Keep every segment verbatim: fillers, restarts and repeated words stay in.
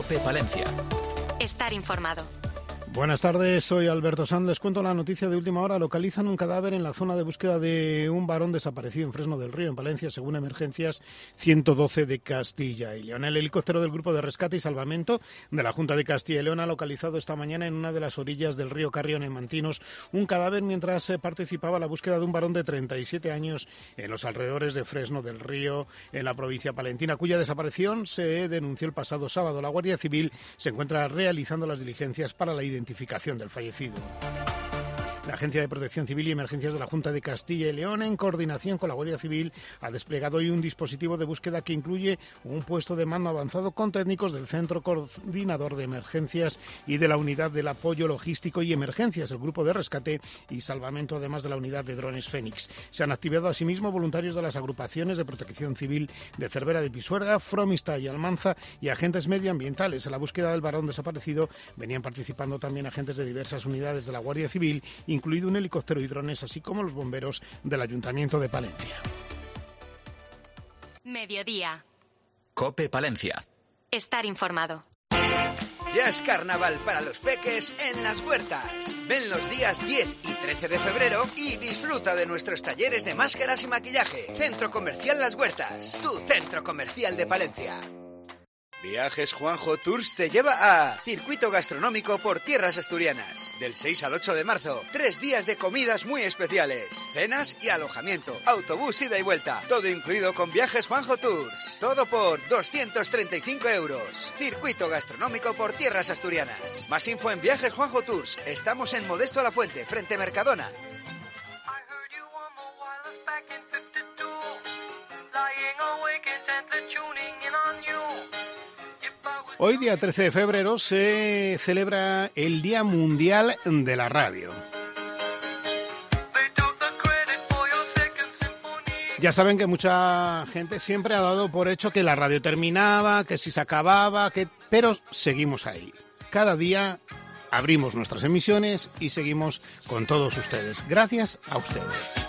COPE Palencia. Estar informado. Buenas tardes, soy Alberto Sanz. Les cuento la noticia de última hora. Localizan un cadáver en la zona de búsqueda de un varón desaparecido en Fresno del Río, en Palencia, según Emergencias ciento doce de Castilla y León. El helicóptero del Grupo de Rescate y Salvamento de la Junta de Castilla y León ha localizado esta mañana en una de las orillas del río Carrión, en Mantinos, un cadáver mientras se participaba en la búsqueda de un varón de treinta y siete años en los alrededores de Fresno del Río, en la provincia palentina, cuya desaparición se denunció el pasado sábado. La Guardia Civil se encuentra realizando las diligencias para la identificación identificación del fallecido. La Agencia de Protección Civil y Emergencias de la Junta de Castilla y León, en coordinación con la Guardia Civil, ha desplegado hoy un dispositivo de búsqueda que incluye un puesto de mando avanzado con técnicos del Centro Coordinador de Emergencias y de la Unidad del Apoyo Logístico y Emergencias, el Grupo de Rescate y Salvamento, además de la Unidad de Drones Fénix. Se han activado asimismo voluntarios de las agrupaciones de Protección Civil de Cervera de Pisuerga, Fromista y Almanza y agentes medioambientales. En la búsqueda del varón desaparecido venían participando también agentes de diversas unidades de la Guardia Civil, incluido un helicóptero y drones, así como los bomberos del Ayuntamiento de Palencia. Mediodía. COPE Palencia. Estar informado. Ya es carnaval para los peques en Las Huertas. Ven los días diez y trece de febrero y disfruta de nuestros talleres de máscaras y maquillaje. Centro Comercial Las Huertas, tu centro comercial de Palencia. Viajes Juanjo Tours te lleva a Circuito Gastronómico por Tierras Asturianas. Del seis al ocho de marzo, tres días de comidas muy especiales, cenas y alojamiento, autobús ida y vuelta, todo incluido con Viajes Juanjo Tours. Todo por doscientos treinta y cinco euros. Circuito Gastronómico por Tierras Asturianas. Más info en Viajes Juanjo Tours. Estamos en Modesto La Fuente, frente a Mercadona. Hoy, día trece de febrero, se celebra el Día Mundial de la Radio. Ya saben que mucha gente siempre ha dado por hecho que la radio terminaba, que si se acababa, que... pero seguimos ahí. Cada día abrimos nuestras emisiones y seguimos con todos ustedes. Gracias a ustedes.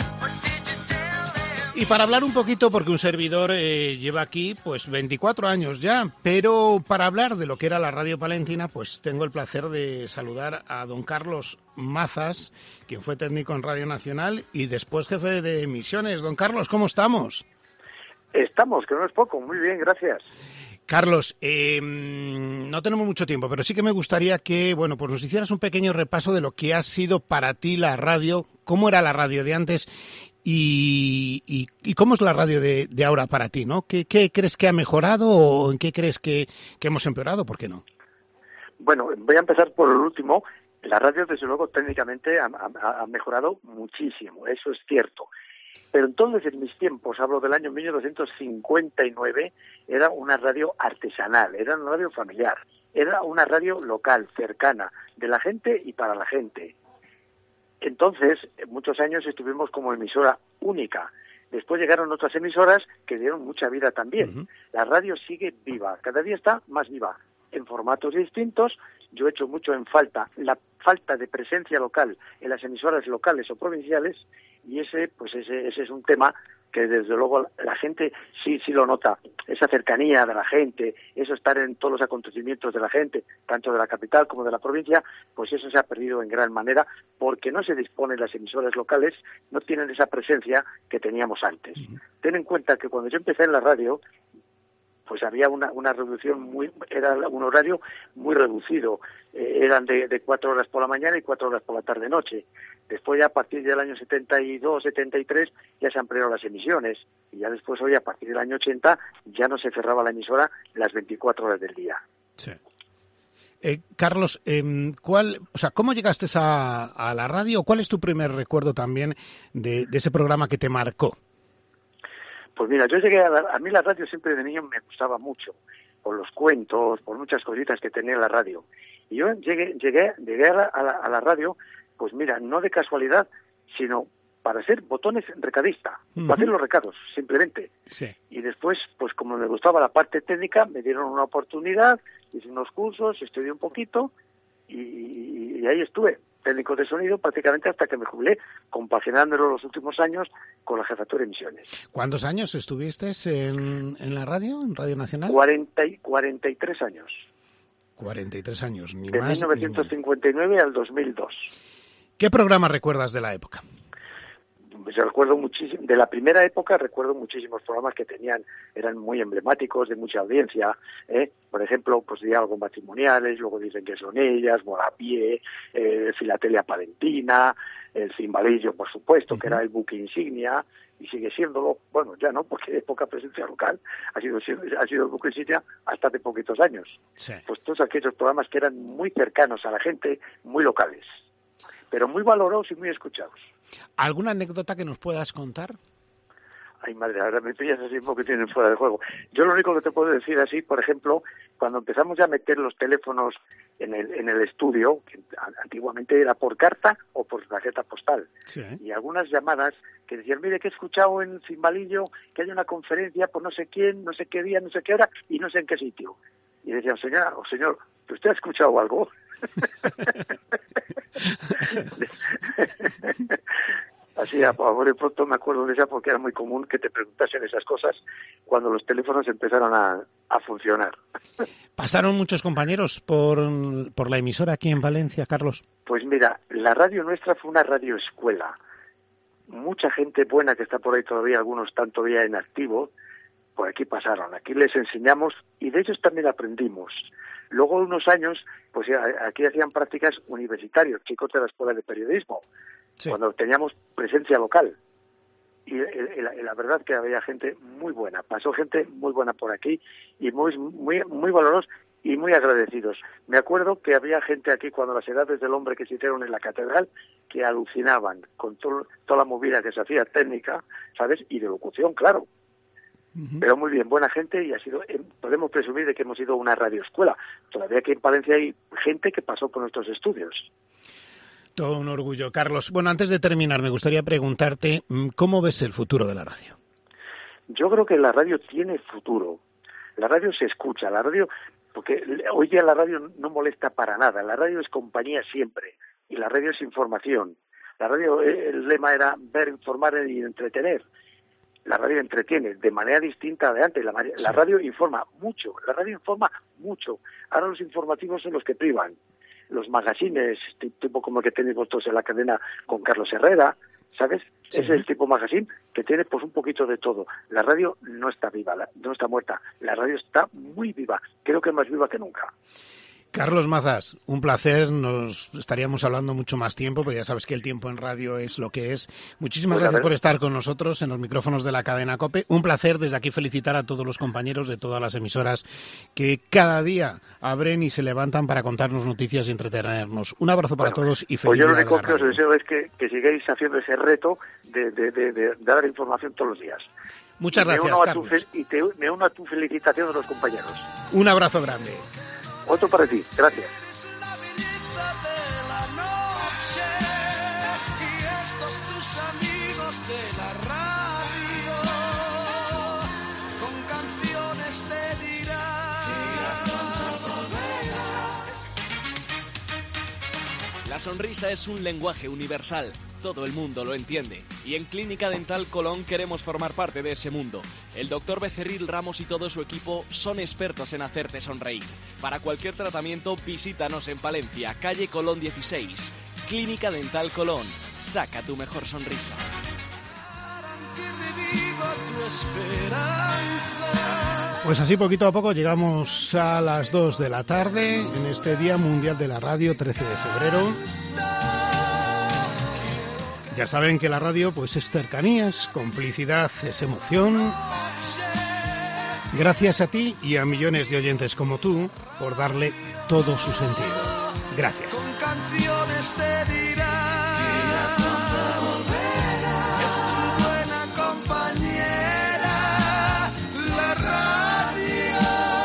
Y para hablar un poquito, porque un servidor eh, lleva aquí pues veinticuatro años ya, pero para hablar de lo que era la radio palentina, pues tengo el placer de saludar a don Carlos Mazas, quien fue técnico en Radio Nacional y después jefe de emisiones. Don Carlos, ¿cómo estamos? Estamos, que no es poco, muy bien, gracias. Carlos, eh, no tenemos mucho tiempo, pero sí que me gustaría que, bueno, pues nos hicieras un pequeño repaso de lo que ha sido para ti la radio, cómo era la radio de antes y, y, y cómo es la radio de, de ahora para ti, ¿no? ¿Qué, qué crees que ha mejorado o en qué crees que, que hemos empeorado? ¿Por qué no? Bueno, voy a empezar por el último. La radio, desde luego, técnicamente ha, ha, ha mejorado muchísimo, eso es cierto. Pero entonces, en mis tiempos, hablo del año mil novecientos cincuenta y nueve, era una radio artesanal, era una radio familiar, era una radio local, cercana, de la gente y para la gente. Entonces, muchos años estuvimos como emisora única. Después llegaron otras emisoras que dieron mucha vida también. Uh-huh. La radio sigue viva, cada día está más viva, en formatos distintos. Yo he hecho mucho en falta la falta de presencia local en las emisoras locales o provinciales, y ese pues ese ese es un tema que desde luego la gente sí sí lo nota, esa cercanía de la gente, eso estar en todos los acontecimientos de la gente, tanto de la capital como de la provincia, pues eso se ha perdido en gran manera porque no se disponen las emisoras locales, no tienen esa presencia que teníamos antes. Uh-huh. Ten en cuenta que cuando yo empecé en la radio, pues había una una reducción muy, era un horario muy reducido, eh, eran de, de cuatro horas por la mañana y cuatro horas por la tarde-noche. Después ya a partir del año setenta y dos, setenta y tres ya se ampliaron las emisiones, y ya después hoy a partir del año ochenta ya no se cerraba la emisora las veinticuatro horas del día. Sí. Eh, Carlos, eh, ¿cuál, o sea, ¿cómo llegaste a, a la radio? ¿Cuál es tu primer recuerdo también de, de ese programa que te marcó? Pues mira, yo llegué a, la, a mí la radio siempre de niño me gustaba mucho, por los cuentos, por muchas cositas que tenía la radio. Y yo llegué llegué, llegué a, la, a, la, a la radio, pues mira, no de casualidad, sino para ser botones recadista, uh-huh. para hacer los recados, simplemente. Sí. Y después, pues como me gustaba la parte técnica, me dieron una oportunidad, hice unos cursos, estudié un poquito, y, y ahí estuve, técnico de sonido, prácticamente hasta que me jubilé, compaginándolo los últimos años con la jefatura de emisiones. ¿Cuántos años estuviste en, en la radio, en Radio Nacional? cuarenta y, cuarenta y tres años. cuarenta y tres años, ni de más. mil novecientos cincuenta y nueve al dos mil dos. ¿Qué programa recuerdas de la época? Yo recuerdo muchísimo, de la primera época recuerdo muchísimos programas que tenían, eran muy emblemáticos, de mucha audiencia, ¿eh? Por ejemplo, pues diálogos matrimoniales, luego dicen que son ellas, Morapié, eh, Filatelia Palentina, el Cimbalillo, por supuesto, uh-huh. que era el buque insignia, y sigue siéndolo, bueno, ya no, porque época presencia local ha sido ha sido el buque insignia hasta hace poquitos años. Sí. Pues todos aquellos programas que eran muy cercanos a la gente, muy locales, pero muy valorados y muy escuchados. ¿Alguna anécdota que nos puedas contar? Ay, madre, ahora me pillas así porque tienen fuera de juego. Yo lo único que te puedo decir así, por ejemplo, cuando empezamos ya a meter los teléfonos en el en el estudio, que antiguamente era por carta o por tarjeta postal, sí. y algunas llamadas que decían, mire, que he escuchado en Cimbalillo que hay una conferencia por no sé quién, no sé qué día, no sé qué hora, y no sé en qué sitio. Y decían, señora o señor, ¿usted ha escuchado algo? Así, a favor de pronto me acuerdo de esa porque era muy común que te preguntasen esas cosas cuando los teléfonos empezaron a, a funcionar. ¿Pasaron muchos compañeros por, por la emisora aquí en Valencia, Carlos? Pues mira, la radio nuestra fue una radio escuela. Mucha gente buena que está por ahí todavía, algunos están todavía en activo, por aquí pasaron. Aquí les enseñamos y de ellos también aprendimos. Luego, unos años, pues aquí hacían prácticas universitarios, chicos de la Escuela de Periodismo, sí. cuando teníamos presencia local. Y, y, y, la, y la verdad que había gente muy buena, pasó gente muy buena por aquí y muy muy muy valorosos y muy agradecidos. Me acuerdo que había gente aquí cuando las edades del hombre que se hicieron en la catedral que alucinaban con to, toda la movida que se hacía técnica, ¿sabes? Y de locución, claro. Pero muy bien, buena gente y ha sido, podemos presumir de que hemos sido una radioescuela. Todavía aquí en Palencia hay gente que pasó por nuestros estudios. Todo un orgullo, Carlos. Bueno, antes de terminar, me gustaría preguntarte, ¿cómo ves el futuro de la radio? Yo creo que la radio tiene futuro. La radio se escucha, la radio, porque hoy día la radio no molesta para nada. La radio es compañía siempre y la radio es información. La radio, el lema era ver, informar y entretener. La radio entretiene de manera distinta de antes. La, la radio informa mucho, la radio informa mucho. Ahora los informativos son los que privan. Los magazines, tipo como el que tenéis vosotros en la cadena con Carlos Herrera, ¿sabes? Sí. Ese es el tipo magazine que tiene pues un poquito de todo. La radio no está viva, la, no está muerta. La radio está muy viva, creo que más viva que nunca. Carlos Mazas, un placer, nos estaríamos hablando mucho más tiempo, pero ya sabes que el tiempo en radio es lo que es. Muchísimas pues gracias por estar con nosotros en los micrófonos de la cadena COPE. Un placer desde aquí felicitar a todos los compañeros de todas las emisoras que cada día abren y se levantan para contarnos noticias y entretenernos. Un abrazo para bueno, todos y feliz pues yo lo día único de la que os radio. deseo es que, que sigáis haciendo ese reto de, de, de, de dar información todos los días. Muchas y gracias, Carlos. Tu, y te, me uno a tu felicitación de los compañeros. Un abrazo grande. Otro para ti, gracias. De la radio, con canciones te dirán. La sonrisa es un lenguaje universal, todo el mundo lo entiende. Y en Clínica Dental Colón queremos formar parte de ese mundo. El doctor Becerril Ramos y todo su equipo son expertos en hacerte sonreír. Para cualquier tratamiento, visítanos en Palencia, calle Colón dieciséis. Clínica Dental Colón, saca tu mejor sonrisa. Pues así poquito a poco llegamos a las dos de la tarde en este Día Mundial de la Radio, trece de febrero. Ya saben que la radio pues es cercanía, es complicidad, es emoción. Gracias a ti y a millones de oyentes como tú por darle todo su sentido. Gracias. Con canciones te dirán. Es tu buena compañera, la radio.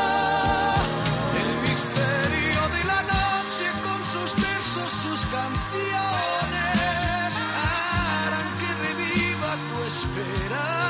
El misterio de la noche con sus versos, sus canciones harán que reviva tu esperanza.